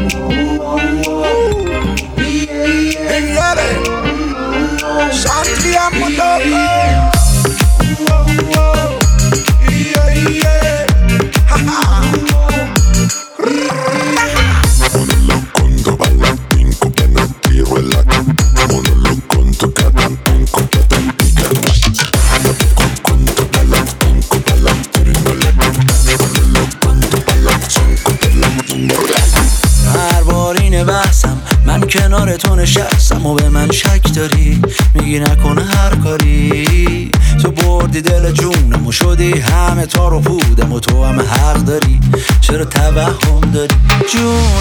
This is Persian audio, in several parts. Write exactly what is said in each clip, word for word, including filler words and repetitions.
کنار تو نشستم و به من شک داری، میگی نکنه هر کاری. تو بردی دل جونم و شدی همه تار و پودم و تو هم حق داری. چرا توهم داری جون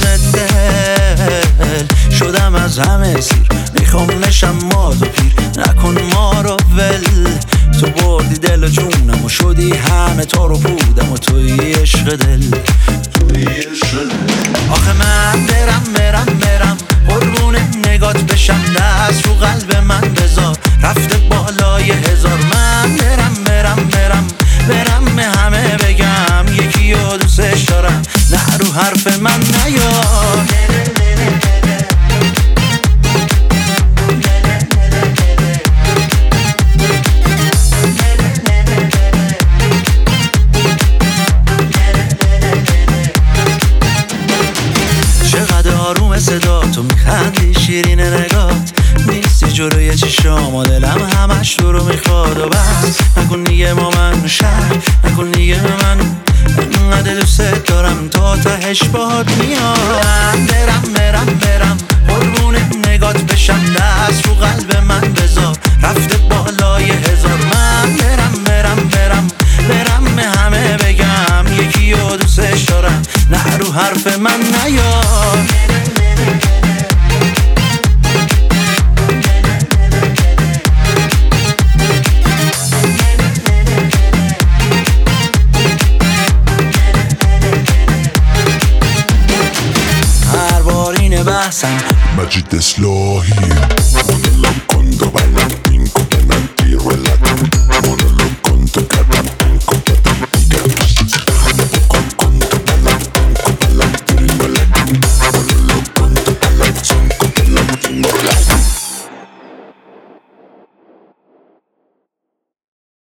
دل؟ شدم از همه سیر، میخوام نشم ماد و پیر، نکن ما رو ول. تو بردی دل جونم و شدی همه تار و پودم و توی عشق دل. آخه من برم برم برم قربون نگات بشم، دست رو قلب من بذار رفته بالای هزار. من برم برم برم برم به همه بگم یکی رو دوستش دارم، نه رو حرف من نیار. آروم صدا تو میخندی شیرین نگات، نیستی جلوی چشام و دلم همش تو رو میخواد. و بس نکن دیگه ما من شک، نکن دیگه من انقدر دوست دارم تا تهش باهات میام. برم برم برم قربون نگات بشم، دست رو قلب من بذار رفته بالای هزار. من برم برم برم برم به همه بگم یکی رو دوستش دارم، نه رو حرف من نیار. هر بار اینه بحثم مجید اصلاحی. Mono lo conto, balla, pinco, penalti, relato. Mono